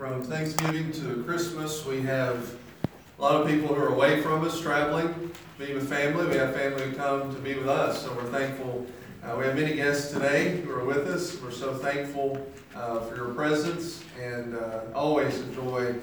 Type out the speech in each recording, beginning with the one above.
From Thanksgiving to Christmas, we have a lot of people who are away from us, traveling to be with family. We have family who come to be with us, so we're thankful. We have many guests today who are with us. We're so thankful for your presence, and always enjoy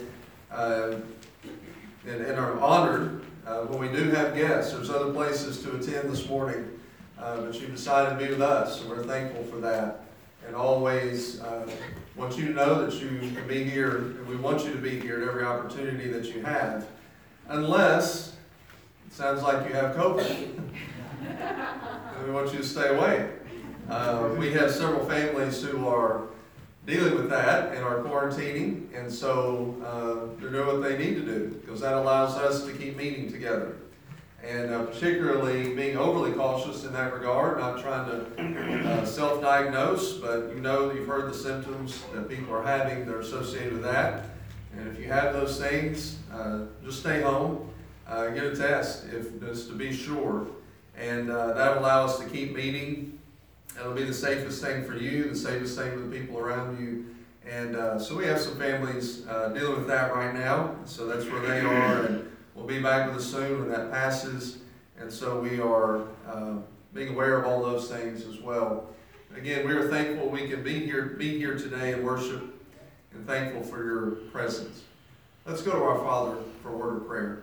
and are honored when we do have guests. There's other places to attend this morning, but you decided to be with us, so we're thankful for that. And always want you to know that you can be here, and we want you to be here at every opportunity that you have, unless it sounds like you have COVID. And we want you to stay away. We have several families who are dealing with that and are quarantining, and so they're doing what they need to do, because that allows us to keep meeting together. And particularly being overly cautious in that regard, not trying to self-diagnose, but you know, you've heard the symptoms that people are having that are associated with that. And if you have those things, just stay home, get a test, just to be sure. And that'll allow us to keep meeting. It'll be the safest thing for you, the safest thing for the people around you. And so we have some families dealing with that right now, so that's where they are. And we'll be back with us soon when that passes, and so we are being aware of all those things as well. Again, we are thankful we can be here today and worship, and thankful for your presence. Let's go to our Father for a word of prayer.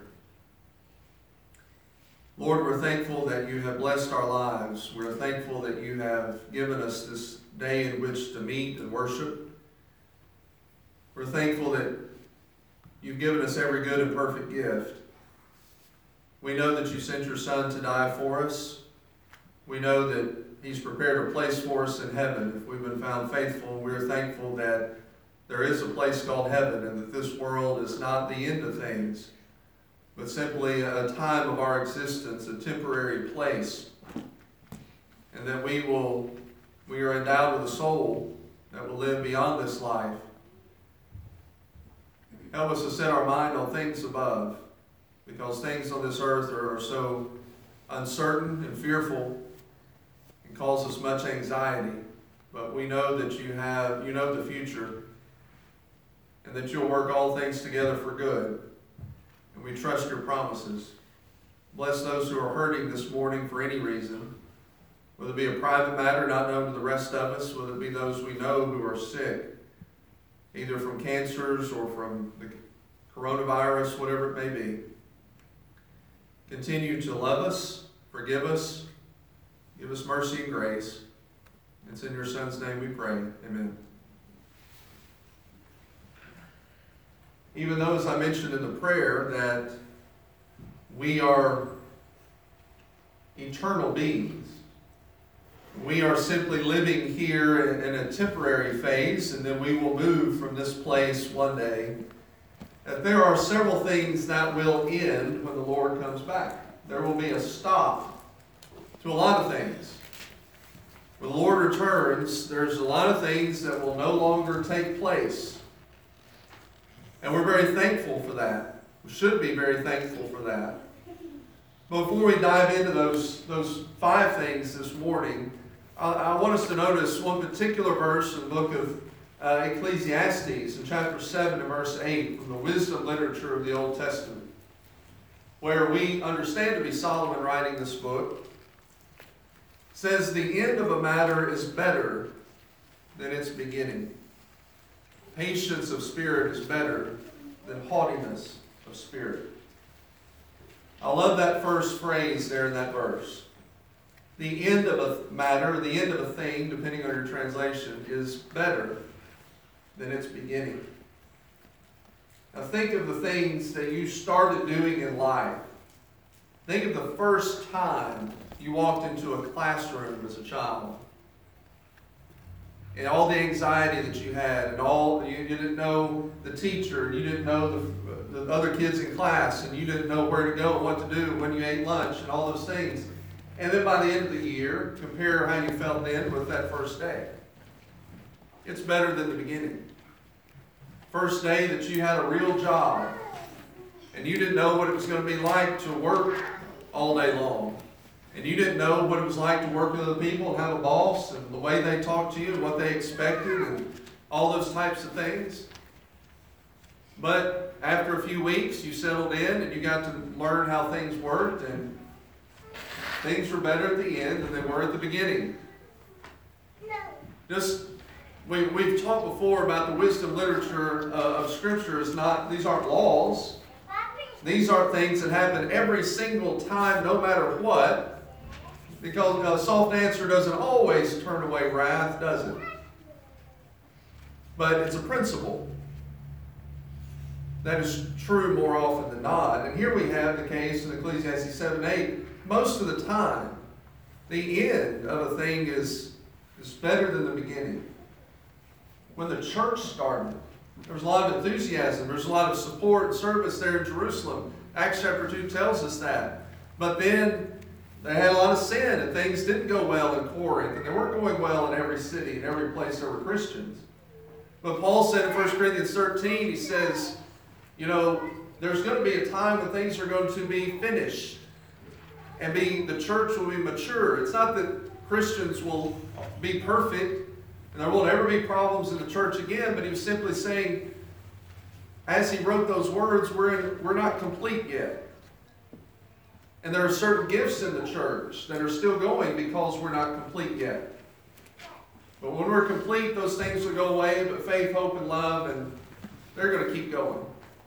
Lord, we're thankful that you have blessed our lives. We're thankful that you have given us this day in which to meet and worship. We're thankful that you've given us every good and perfect gift. We know that you sent your Son to die for us. We know that he's prepared a place for us in heaven if we've been found faithful. We're thankful that there is a place called heaven, and that this world is not the end of things, but simply a time of our existence, a temporary place, and that we are endowed with a soul that will live beyond this life. Help us to set our mind on things above, because things on this earth are so uncertain and fearful and cause us much anxiety. But we know that you know the future, and that you'll work all things together for good. And we trust your promises. Bless those who are hurting this morning for any reason, whether it be a private matter not known to the rest of us, whether it be those we know who are sick, either from cancers or from the coronavirus, whatever it may be. Continue to love us, forgive us, give us mercy and grace. It's in your Son's name we pray. Amen. Even though, as I mentioned in the prayer, that we are eternal beings, we are simply living here in a temporary phase, and then we will move from this place one day. That there are several things that will end when the Lord comes back. There will be a stop to a lot of things. When the Lord returns, there's a lot of things that will no longer take place. And we're very thankful for that. We should be very thankful for that. But before we dive into those 5 things this morning, I want us to notice one particular verse in the book of Ecclesiastes in chapter 7 and verse 8 from the wisdom literature of the Old Testament, where we understand to be Solomon writing this book. It says, "The end of a matter is better than its beginning. Patience of spirit is better than haughtiness of spirit." I love that first phrase there in that verse. The end of a matter, the end of a thing, depending on your translation, is better than its beginning. Now think of the things that you started doing in life. Think of the first time you walked into a classroom as a child. And all the anxiety that you had, and you didn't know the teacher, and you didn't know the other kids in class, and you didn't know where to go and what to do when you ate lunch, and all those things. And then by the end of the year, compare how you felt then with that first day. It's better than the beginning. First day that you had a real job, and you didn't know what it was going to be like to work all day long. And you didn't know what it was like to work with other people and have a boss and the way they talked to you and what they expected and all those types of things. But after a few weeks, you settled in and you got to learn how things worked, and things were better at the end than they were at the beginning. We've talked before about the wisdom literature of Scripture. These aren't laws. These aren't things that happen every single time, no matter what. Because a soft answer doesn't always turn away wrath, does it? But it's a principle that is true more often than not. And here we have the case in Ecclesiastes 7:8. Most of the time, the end of a thing is better than the beginning. When the church started, there was a lot of enthusiasm. There was a lot of support and service there in Jerusalem. Acts chapter 2 tells us that. But then they had a lot of sin, and things didn't go well in Corinth, and they weren't going well in every city and every place there were Christians. But Paul said in 1 Corinthians 13, he says, there's going to be a time when things are going to be finished, and the church will be mature. It's not that Christians will be perfect, and there won't ever be problems in the church again, but he was simply saying, as he wrote those words, we're not complete yet. And there are certain gifts in the church that are still going because we're not complete yet. But when we're complete, those things will go away, but faith, hope, and love, and they're going to keep going.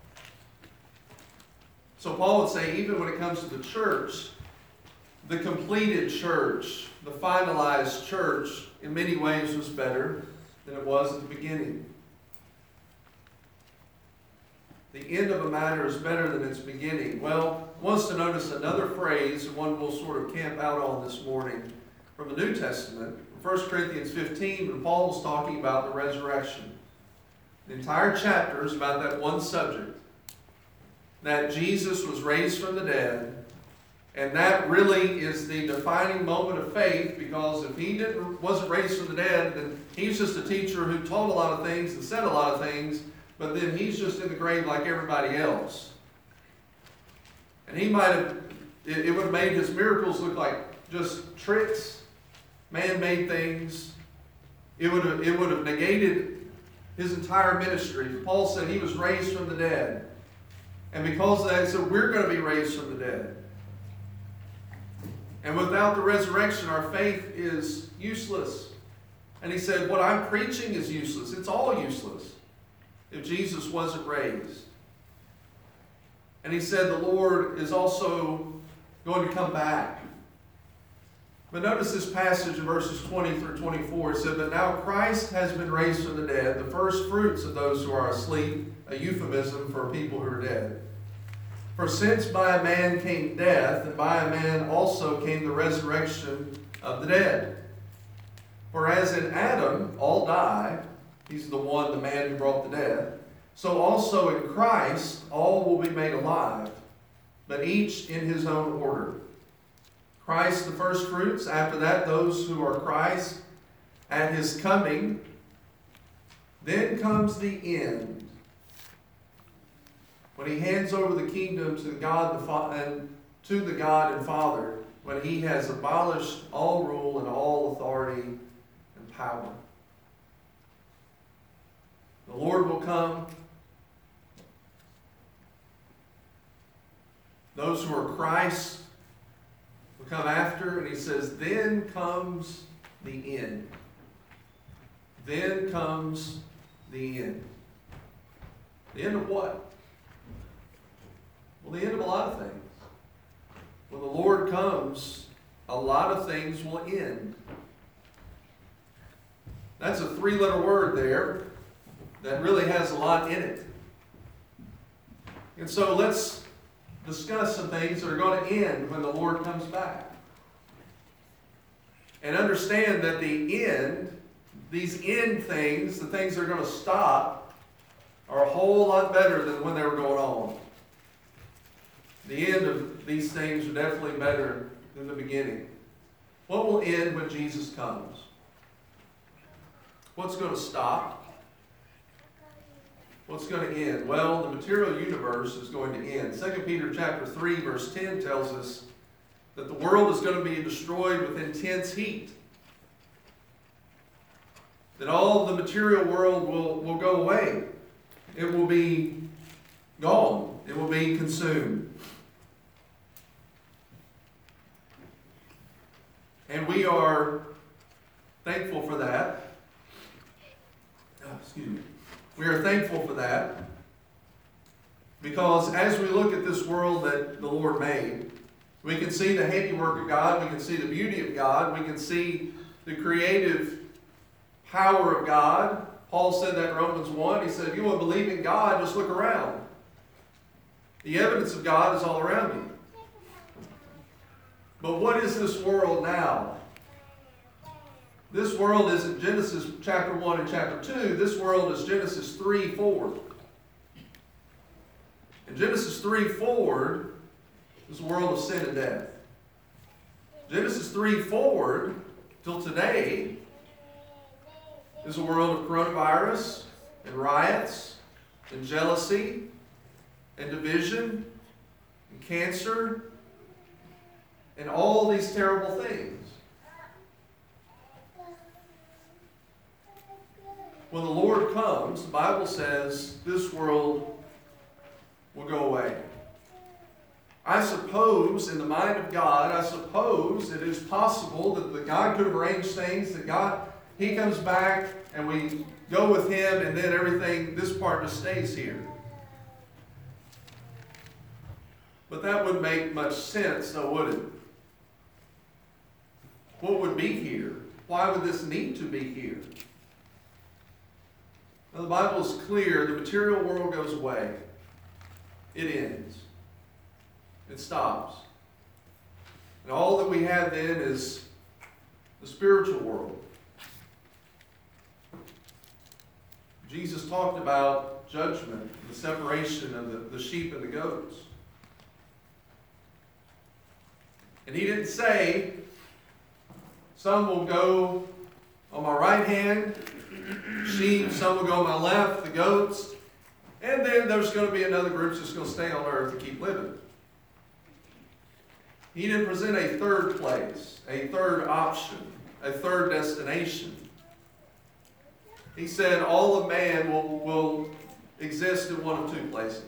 So Paul would say, even when it comes to the church, the completed church, the finalized church, in many ways was better than it was at the beginning. The end of a matter is better than its beginning. Well, I want us to notice another phrase, and one we'll sort of camp out on this morning, from the New Testament. 1 Corinthians 15, when Paul's talking about the resurrection. The entire chapter is about that one subject, that Jesus was raised from the dead. And that really is the defining moment of faith, because if he wasn't raised from the dead, then he's just a teacher who taught a lot of things and said a lot of things, but then he's just in the grave like everybody else. And it would have made his miracles look like just tricks, man-made things. It would have negated his entire ministry. Paul said he was raised from the dead. And because of that, he said we're going to be raised from the dead. And without the resurrection, our faith is useless. And he said, what I'm preaching is useless. It's all useless if Jesus wasn't raised. And he said the Lord is also going to come back. But notice this passage in verses 20 through 24. It said, but now Christ has been raised from the dead, the first fruits of those who are asleep, a euphemism for people who are dead. For since by a man came death, and by a man also came the resurrection of the dead. For as in Adam all die, he's the man who brought the death, so also in Christ all will be made alive, but each in his own order. Christ the first fruits, after that those who are Christ at his coming. Then comes the end, when he hands over the kingdom to God and Father, when he has abolished all rule and all authority and power. The Lord will come. Those who are Christ will come after, and he says, then comes the end. Then comes the end. The end of what? Well, the end of a lot of things. When the Lord comes, a lot of things will end. That's a 3-letter word there that really has a lot in it. And so let's discuss some things that are going to end when the Lord comes back. And understand that the end, these end things, the things that are going to stop, are a whole lot better than when they were going on. The end of these things are definitely better than the beginning. What will end when Jesus comes? What's going to stop? What's going to end? Well, the material universe is going to end. 2 Peter chapter 3, verse 10 tells us that the world is going to be destroyed with intense heat. That all the material world will go away. It will be gone. It will be consumed. And we are thankful for that. Excuse me. We are thankful for that because as we look at this world that the Lord made, we can see the handiwork of God, we can see the beauty of God, we can see the creative power of God. Paul said that in Romans 1. He said, if you want to believe in God, just look around. The evidence of God is all around you. But what is this world now? This world isn't Genesis chapter 1 and chapter 2. This world is Genesis 3 forward. In Genesis 3 forward is a world of sin and death. Genesis 3 forward till today is a world of coronavirus and riots and jealousy and division and cancer and all these terrible things. When the Lord comes, the Bible says this world will go away. I suppose, in the mind of God, I suppose it is possible that God could have arranged things, that He comes back and we go with Him and then everything, this part just stays here. But that wouldn't make much sense, though, would it? What would be here? Why would this need to be here? Now, the Bible is clear. The material world goes away. It ends. It stops. And all that we have then is the spiritual world. Jesus talked about judgment, the separation of the sheep and the goats. And He didn't say, some will go on my right hand, sheep, some will go on my left, the goats, and then there's going to be another group that's going to stay on earth and keep living. He didn't present a third place, a third option, a third destination. He said all of man will exist in one of two places.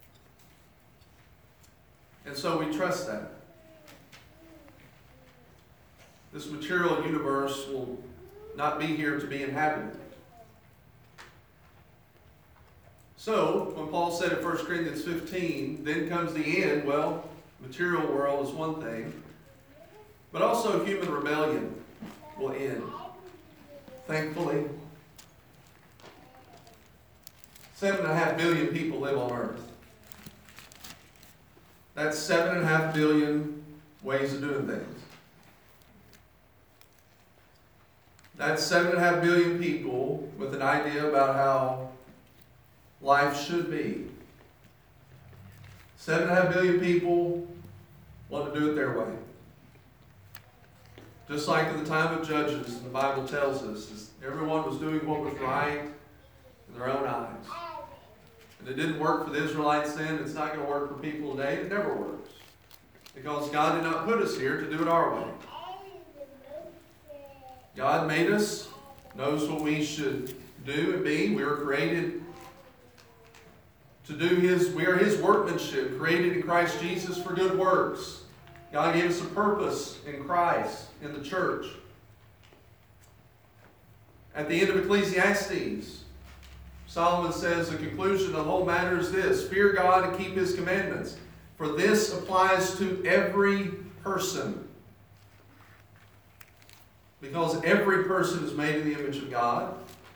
And so we trust that. This material universe will not be here to be inhabited. So, when Paul said in 1 Corinthians 15, then comes the end, well, material world is one thing, but also human rebellion will end. Thankfully, 7.5 billion people live on earth. That's 7.5 billion ways of doing things. That's 7.5 billion people with an idea about how life should be. 7.5 billion people want to do it their way. Just like in the time of Judges, the Bible tells us, everyone was doing what was right in their own eyes. And it didn't work for the Israelites then. It's not going to work for people today. It never works. Because God did not put us here to do it our way. God made us, knows what we should do and be. We were created to do we are His workmanship, created in Christ Jesus for good works. God gave us a purpose in Christ, in the church. At the end of Ecclesiastes, Solomon says the conclusion of the whole matter is this: fear God and keep His commandments, for this applies to every person. Because every person is made in the image of God.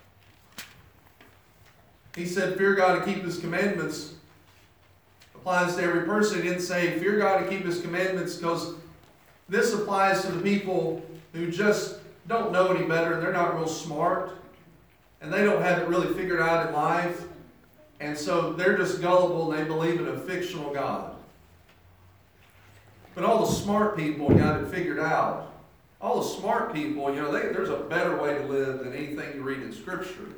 He said, fear God and keep His commandments applies to every person. He didn't say, fear God and keep His commandments, because this applies to the people who just don't know any better, and they're not real smart, and they don't have it really figured out in life, and so they're just gullible and they believe in a fictional God. But all the smart people got it figured out. All the smart people, there's a better way to live than anything you read in Scripture.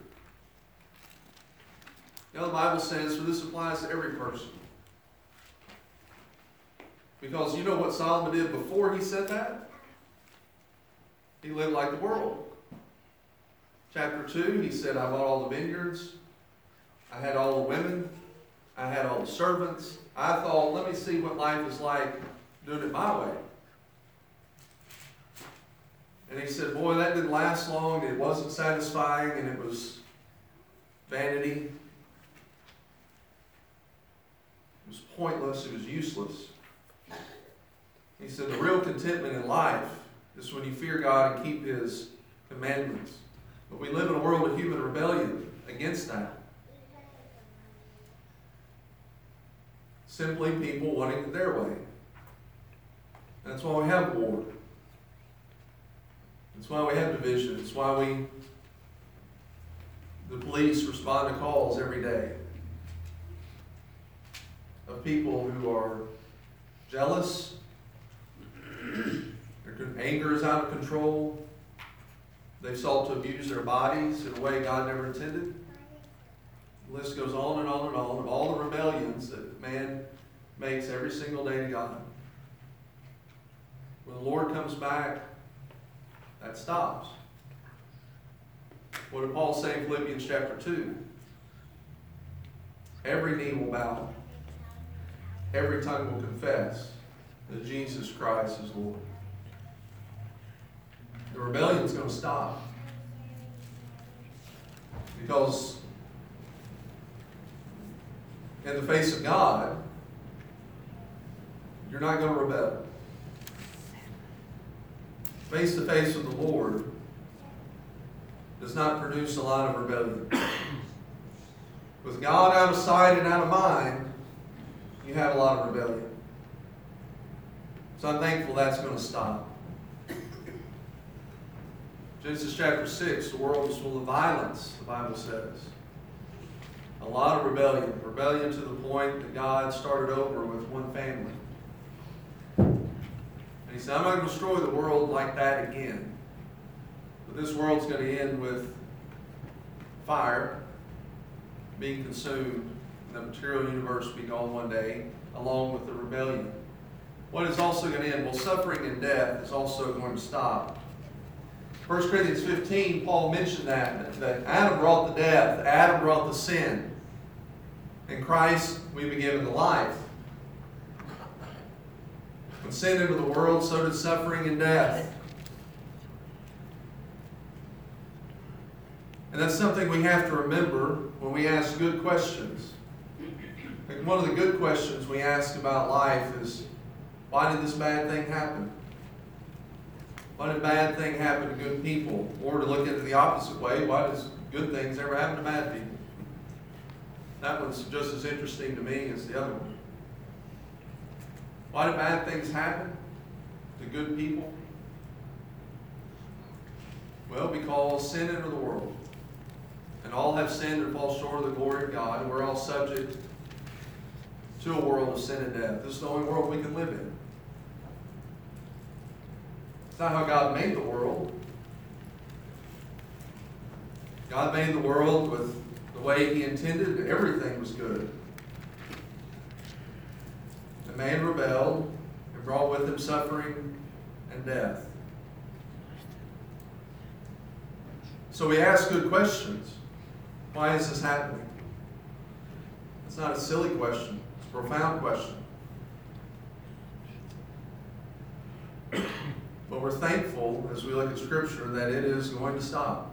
The Bible says, for this applies to every person. Because you know what Solomon did before he said that? He lived like the world. Chapter 2, he said, I bought all the vineyards. I had all the women. I had all the servants. I thought, let me see what life is like doing it my way. And he said, boy, that didn't last long. It wasn't satisfying, and it was vanity. It was pointless. It was useless. He said, the real contentment in life is when you fear God and keep His commandments. But we live in a world of human rebellion against that. Simply people wanting it their way. That's why we have war. That's why we have division. It's why the police respond to calls every day of people who are jealous. Their anger is out of control. They've sought to abuse their bodies in a way God never intended. The list goes on and on and on of all the rebellions that man makes every single day to God. When the Lord comes back, that stops. What did Paul say in Philippians chapter 2? Every knee will bow. Every tongue will confess that Jesus Christ is Lord. The rebellion is going to stop. Because in the face of God, you're not going to rebel. Face to face with the Lord does not produce a lot of rebellion. With God out of sight and out of mind, you have a lot of rebellion. So I'm thankful that's going to stop. Genesis chapter 6, the world is full of violence, the Bible says. A lot of rebellion. Rebellion to the point that God started over with one family. And He said, I'm not going to destroy the world like that again. But this world's going to end with fire being consumed, and the material universe be gone one day, along with the rebellion. What is also going to end? Well, suffering and death is also going to stop. 1 Corinthians 15, Paul mentioned that Adam brought the death, Adam brought the sin. In Christ, we've been given the life. When sin entered the world, so did suffering and death. And that's something we have to remember when we ask good questions. Like one of the good questions we ask about life is, why did this bad thing happen? Why did bad thing happen to good people? Or to look at it the opposite way, why does good things ever happen to bad people? That one's just as interesting to me as the other one. Why do bad things happen to good people? Well, because sin entered the world. And all have sinned and fall short of the glory of God. And we're all subject to a world of sin and death. This is the only world we can live in. It's not how God made the world. God made the world with the way He intended. Everything was good. The man rebelled and brought with him suffering and death. So we ask good questions. Why is this happening? It's not a silly question. It's a profound question. But we're thankful as we look at Scripture that it is going to stop.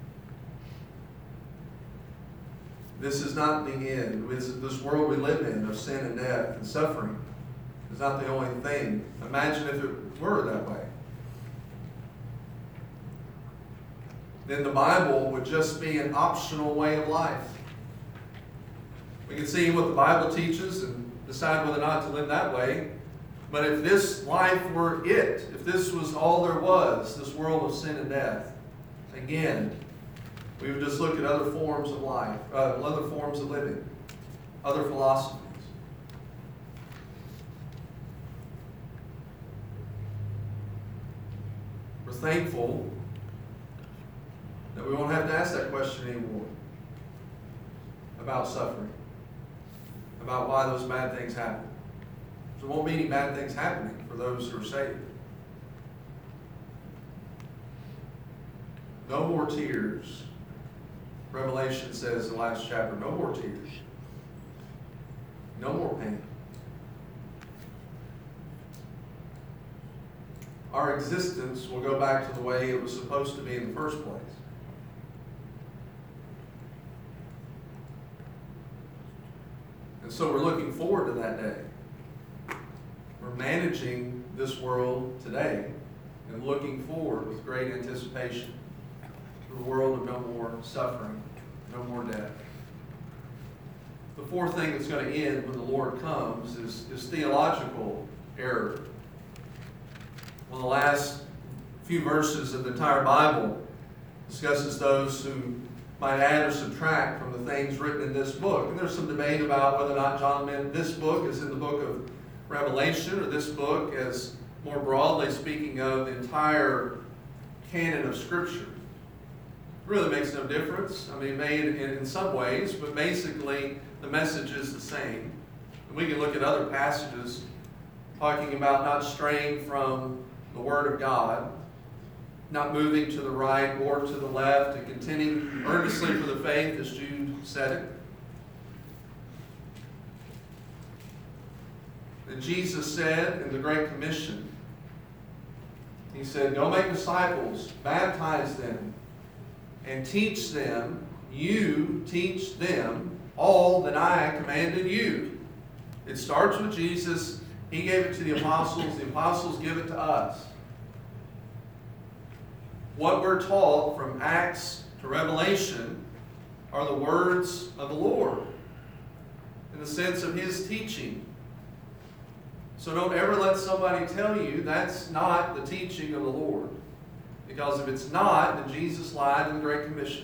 This is not the end. This world we live in of sin and death and suffering is not the only thing. Imagine if it were that way. Then the Bible would just be an optional way of life. We can see what the Bible teaches and decide whether or not to live that way. But if this life were it, if this was all there was, this world of sin and death, again, we would just look at other forms of life, other forms of living, other philosophies. We're thankful that we won't have to ask that question anymore about suffering, about why those bad things happen. There won't be any bad things happening for those who are saved. No more tears. Revelation says in the last chapter, no more tears. No more pain. Our existence will go back to the way it was supposed to be in the first place. And so we're looking forward to that day. We're managing this world today and looking forward with great anticipation to a world of no more suffering, no more death. The fourth thing that's going to end when the Lord comes is theological error. One of the last few verses of the entire Bible discusses those who might add or subtract from the things written in this book. And there's some debate about whether or not John meant this book as in the book of Revelation, or this book as more broadly speaking of the entire canon of Scripture. It really makes no difference. I mean, it may in some ways, but basically the message is the same. And we can look at other passages talking about not straying from the Word of God, not moving to the right or to the left, and contending earnestly for the faith, as Jude said it. And Jesus said in the Great Commission, He said, "Go make disciples, baptize them, and teach them, you teach them all that I commanded you." It starts with Jesus. He gave it to the apostles give it to us. What we're taught from Acts to Revelation are the words of the Lord in the sense of His teaching. So don't ever let somebody tell you that's not the teaching of the Lord. Because if it's not, then Jesus lied in the Great Commission.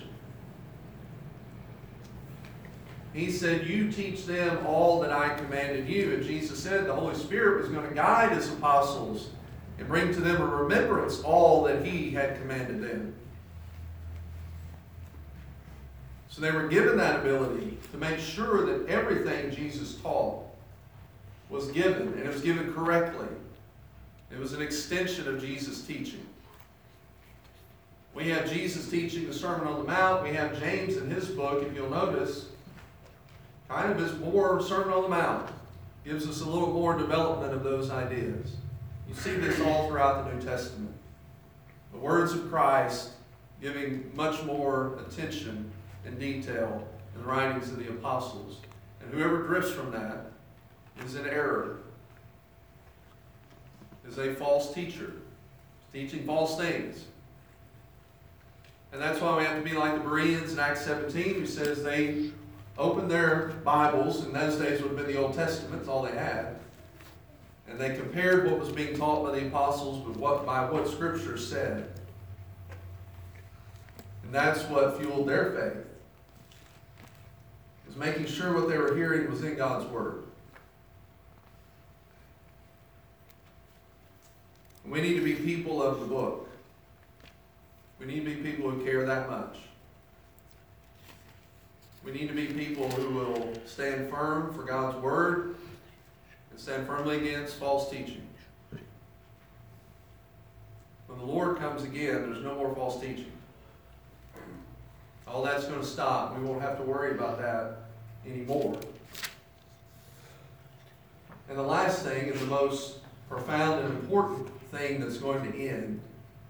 He said, "You teach them all that I commanded you." And Jesus said the Holy Spirit was going to guide His apostles and bring to them a remembrance all that He had commanded them. So they were given that ability to make sure that everything Jesus taught was given, and it was given correctly. It was an extension of Jesus' teaching. We have Jesus teaching the Sermon on the Mount. We have James in his book, if you'll notice, kind of is more Sermon on the Mount. Gives us a little more development of those ideas. You see this all throughout the New Testament. The words of Christ giving much more attention and detail in the writings of the apostles. And whoever drifts from that is in error, is a false teacher, teaching false things. And that's why we have to be like the Bereans in Acts 17, who says they opened their Bibles, in those days would have been the Old Testament, that's all they had. And they compared what was being taught by the apostles with what Scripture said. And that's what fueled their faith. Is making sure what they were hearing was in God's Word. And we need to be people of the book. We need to be people who care that much. We need to be people who will stand firm for God's Word and stand firmly against false teaching. When the Lord comes again, there's no more false teaching. All that's going to stop. We won't have to worry about that anymore. And the last thing, and the most profound and important thing that's going to end,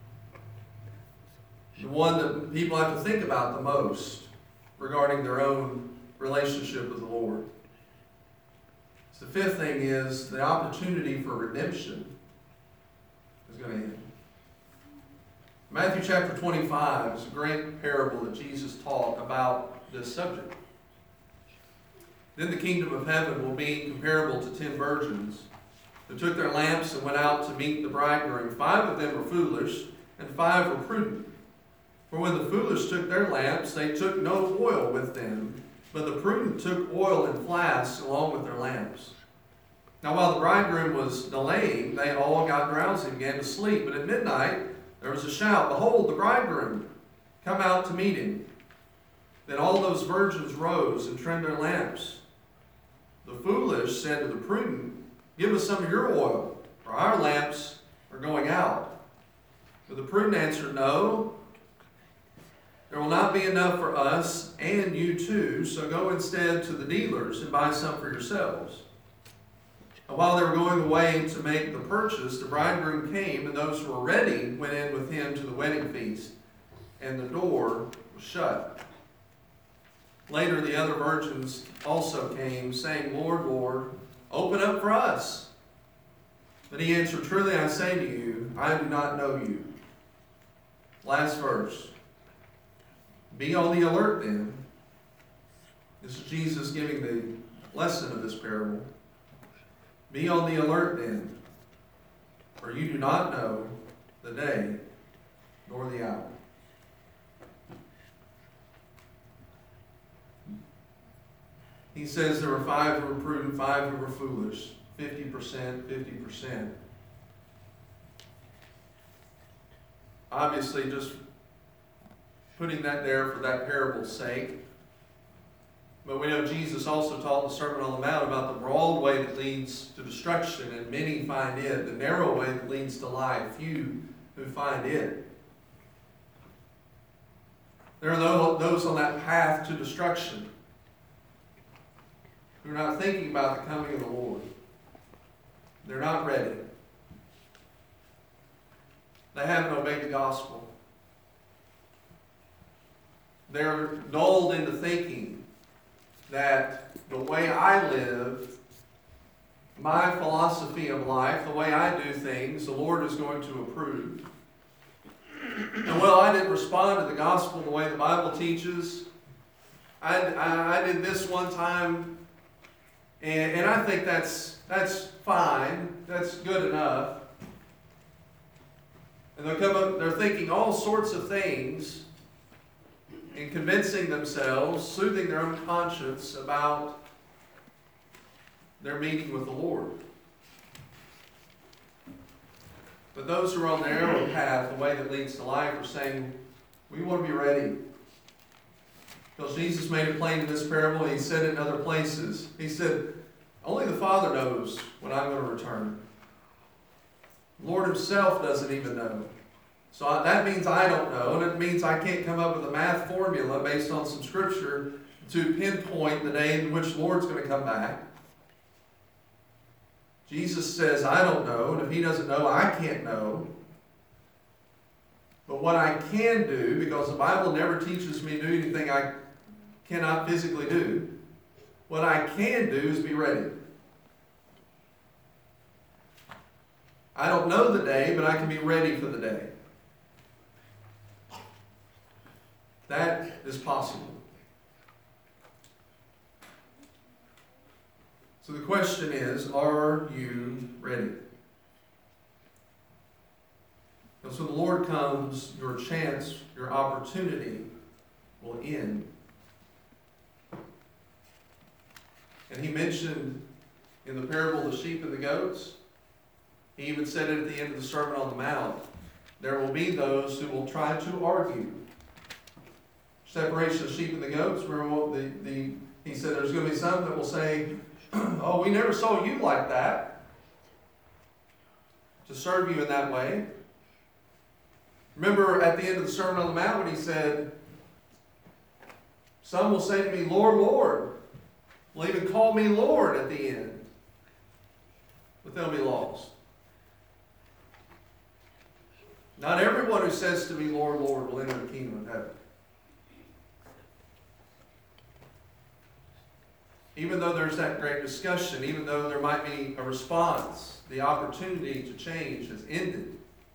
the one that people have to think about the most regarding their own relationship with the Lord. So the fifth thing is the opportunity for redemption is going to end. Matthew chapter 25 is a great parable that Jesus taught about this subject. Then the kingdom of heaven will be comparable to 10 virgins who took their lamps and went out to meet the bridegroom. 5 of them were foolish, and 5 were prudent. For when the foolish took their lamps, they took no oil with them, but the prudent took oil in flasks along with their lamps. Now while the bridegroom was delaying, they all got drowsy and began to sleep. But at midnight there was a shout, "Behold, the bridegroom! Come out to meet him." Then all those virgins rose and trimmed their lamps. The foolish said to the prudent, "Give us some of your oil, for our lamps are going out." But the prudent answered, "No, There will not be enough for us and you too, so go instead to the dealers and buy some for yourselves." And while they were going away to make the purchase, the bridegroom came, and those who were ready went in with him to the wedding feast, and the door was shut. Later the other virgins also came, saying, "Lord, Lord, open up for us." But he answered, "Truly I say to you, I do not know you." Last verse. Be on the alert then. This is Jesus giving the lesson of this parable. Be on the alert then, for you do not know the day nor the hour. He says there were 5 who were prudent, 5 who were foolish. 50%, 50%. Obviously, just putting that there for that parable's sake. But we know Jesus also taught in the Sermon on the Mount about the broad way that leads to destruction, and many find it. The narrow way that leads to life, few who find it. There are those on that path to destruction who are not thinking about the coming of the Lord. They're not ready. They haven't obeyed the gospel. They're dulled into thinking that the way I live, my philosophy of life, the way I do things, the Lord is going to approve. And well, I didn't respond to the gospel the way the Bible teaches. I did this one time, and I think that's fine. That's good enough. And they're thinking all sorts of things and convincing themselves, soothing their own conscience about their meeting with the Lord. But those who are on the narrow path, the way that leads to life, are saying, we want to be ready. Because Jesus made it plain in this parable, and he said it in other places. He said, only the Father knows when I'm going to return. The Lord himself doesn't even know. So that means I don't know, and it means I can't come up with a math formula based on some scripture to pinpoint the day in which the Lord's going to come back. Jesus says, I don't know, and if he doesn't know, I can't know. But what I can do, because the Bible never teaches me to do anything I cannot physically do, what I can do is be ready. I don't know the day, but I can be ready for the day. That is possible. So the question is, are you ready? Because when the Lord comes, your chance, your opportunity will end. And he mentioned in the parable of the sheep and the goats, he even said it at the end of the Sermon on the Mount, there will be those who will try to argue. Separation of sheep and the goats, he said there's going to be some that will say, oh, we never saw you like that, to serve you in that way. Remember at the end of the Sermon on the Mount when he said, some will say to me, Lord, Lord, will even call me Lord at the end, but they'll be lost. Not everyone who says to me, Lord, Lord, will enter the kingdom of heaven. Even though there's that great discussion, even though there might be a response, the opportunity to change has ended.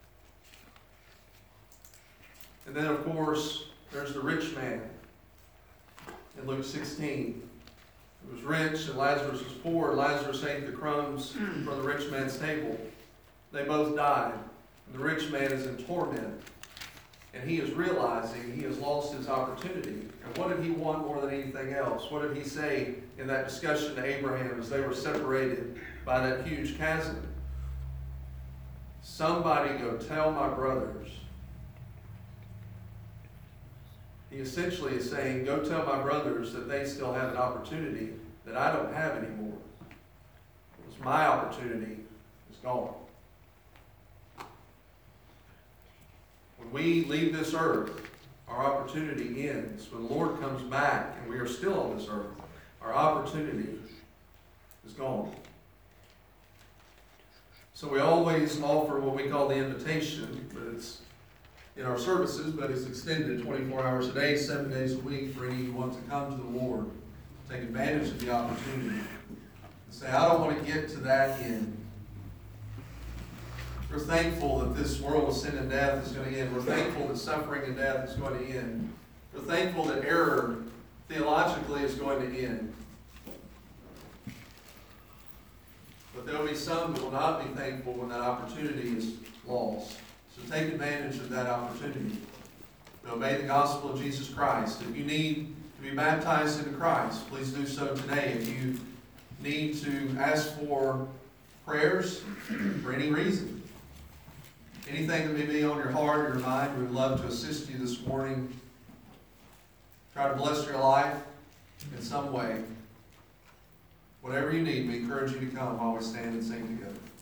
And then, of course, there's the rich man in Luke 16. He was rich and Lazarus was poor. Lazarus ate the crumbs from the rich man's table. They both died. And the rich man is in torment. And he is realizing he has lost his opportunity. And what did he want more than anything else? What did he say in that discussion to Abraham as they were separated by that huge chasm? Somebody go tell my brothers. He essentially is saying, go tell my brothers that they still have an opportunity that I don't have anymore. Because my opportunity is gone. When we leave this earth, our opportunity ends. When the Lord comes back and we are still on this earth, our opportunity is gone. So we always offer what we call the invitation, but it's in our services, but it's extended 24 hours a day, 7 days a week for any who want to come to the Lord, take advantage of the opportunity, and say, I don't want to get to that end. We're thankful that this world of sin and death is going to end. We're thankful that suffering and death is going to end. We're thankful that error theologically is going to end. But there will be some that will not be thankful when that opportunity is lost. So take advantage of that opportunity. To obey the gospel of Jesus Christ. If you need to be baptized into Christ, please do so today. If you need to ask for prayers for any reason, anything that may be on your heart or your mind, we would love to assist you this morning. Try to bless your life in some way. Whatever you need, we encourage you to come while we stand and sing together.